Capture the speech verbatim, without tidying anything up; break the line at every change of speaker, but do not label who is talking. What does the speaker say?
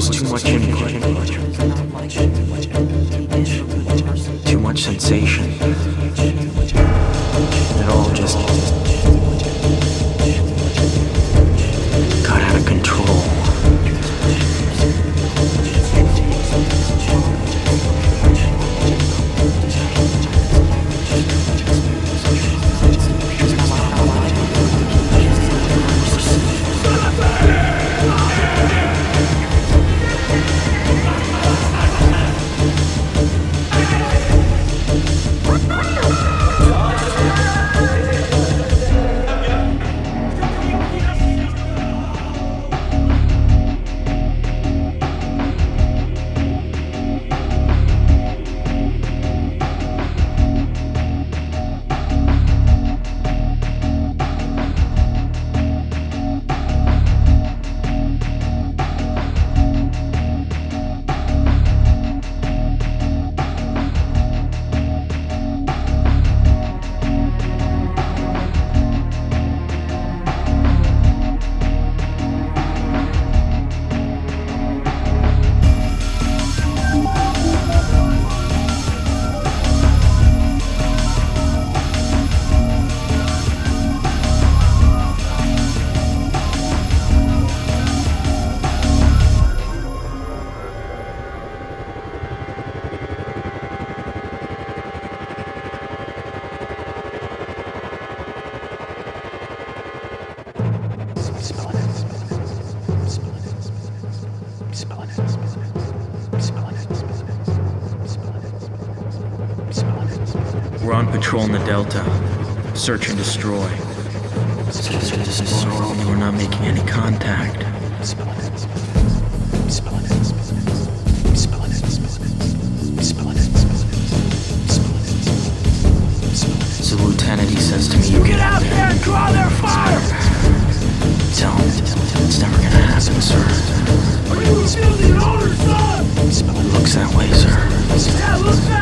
was too much input, too much sensation. It all just got out of control. We're on patrol in the Delta. Search and destroy. Search and destroy. We're not making any contact. So Lieutenant, he says to me, you get out there and draw their fire! Tell him it's never gonna happen, sir.
Are you a building owner, son?
Looks that way, sir.
Yeah, look that